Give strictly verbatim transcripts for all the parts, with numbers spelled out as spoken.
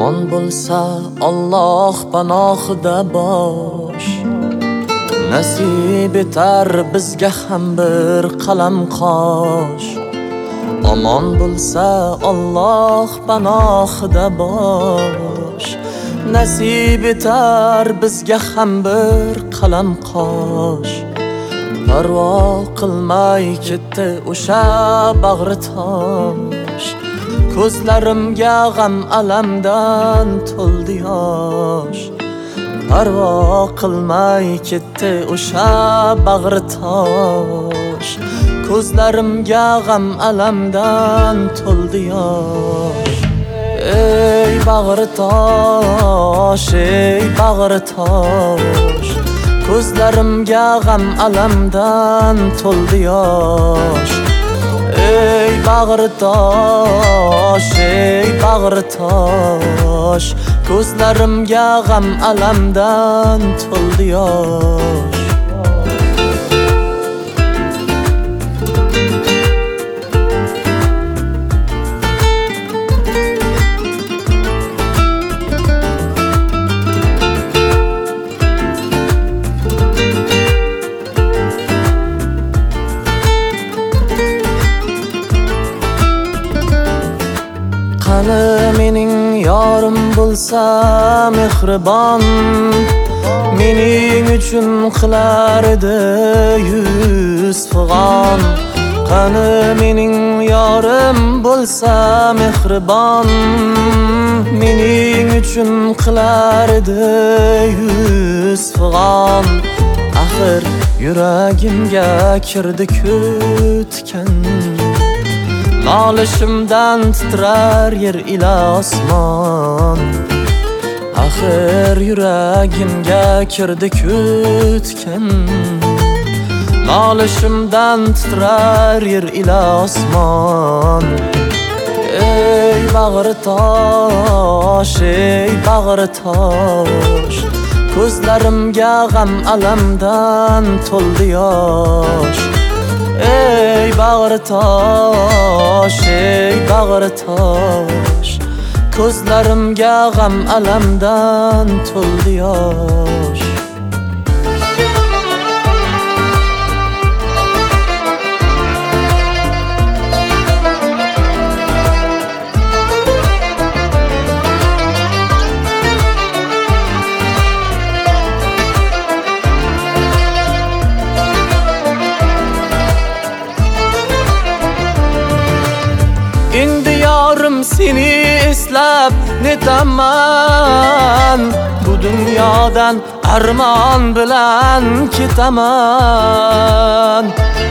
Omon bo'lsa Alloh panohida bosh, nasib etar bizga ham bir qalam qosh. Omon bo'lsa Alloh panohida bosh, nasib etar bizga ham bir qalam qosh. Parvo qilmay ketdi o'sha bag'ri tosh, ko'zlarimga g'am alamdan to'ldi yosh. Parvo qilmay ketdi o'sha bag'ri tosh, ko'zlarimga g'am alamdan to'ldi yosh. Ey bag'ri tosh, ey bag'ri tosh, ko'zlarimga g'am alamdan to'ldi yosh. Ey bag'ri tosh, ey bag'ri tosh, ko'zlarimga g'am alamdan to'ldi yosh. Qani mening yorim bo'lsa mehribon, mening uchun qilar edi yuz fig'on. Qani mening yorim bo'lsa mehribon, mening uchun qilar edi yuz fig'on. Axir yuragimga kirdi kutgan, nolishimdan titrar yer ila osmon. Axir yuragimga kirdi kutgan, nolishimdan titrar yer ila osmon. Ey bag'ri tosh, ey bag'ri tosh, ko'zlarimga g'am alamdan to'ldi yosh. Ey bag'ri tosh, ey bag'ri tosh, ko'zlarimga g'am alamdan to'ldi yosh. Endi yorim seni eslab netaman, bu dunyodan armon bilan ketaman.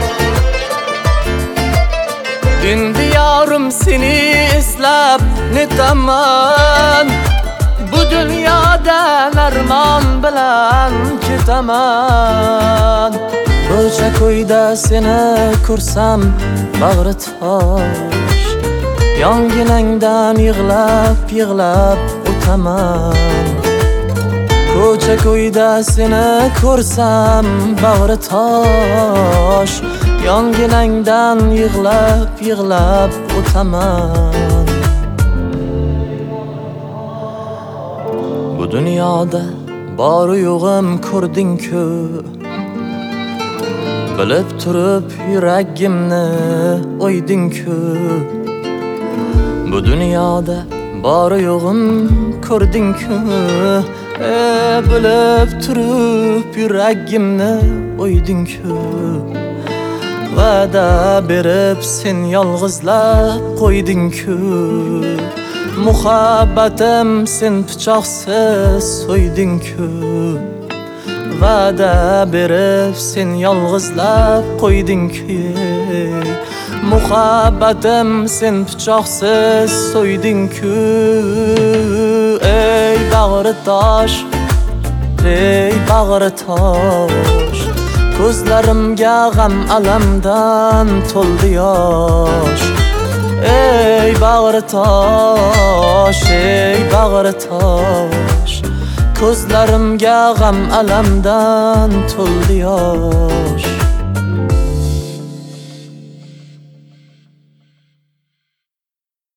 Endi yorim seni eslab netaman, bu dunyodan armon bilan ketaman. Ko'cha ko'yda seni ko'rsam bag'ri tosh, yonginangdan yig'lab yig'lab o'taman. Ko'cha ko'yda seni ko'rsam bag'ri tosh, yonginangdan yig'lab yig'lab o'taman. Bu dunyoda bor yo'g'im ko'rding-ku, bilib turib yuragimni o'yding-ku. Bu dunyoda bor yo'g'im ko'rding-ku, e, bilib turib yuragimni o'yding-ku. Va'da berib sen yolg'izlab qo'yding-ku, muhabbatim sen pichoqsiz so'yding-ku. Va'da berib sen yolg'izlab qo'yding-ku, muhabbatim sen pichoqsiz so'yding-ku. Ey bag'ri tosh, ey bag'ri tosh, ko'zlarimga g'am alamdan to'ldi yosh. Ey bag'ri tosh, ey bag'ri tosh, ko'zlarimga g'am alamdan to'ldi yosh.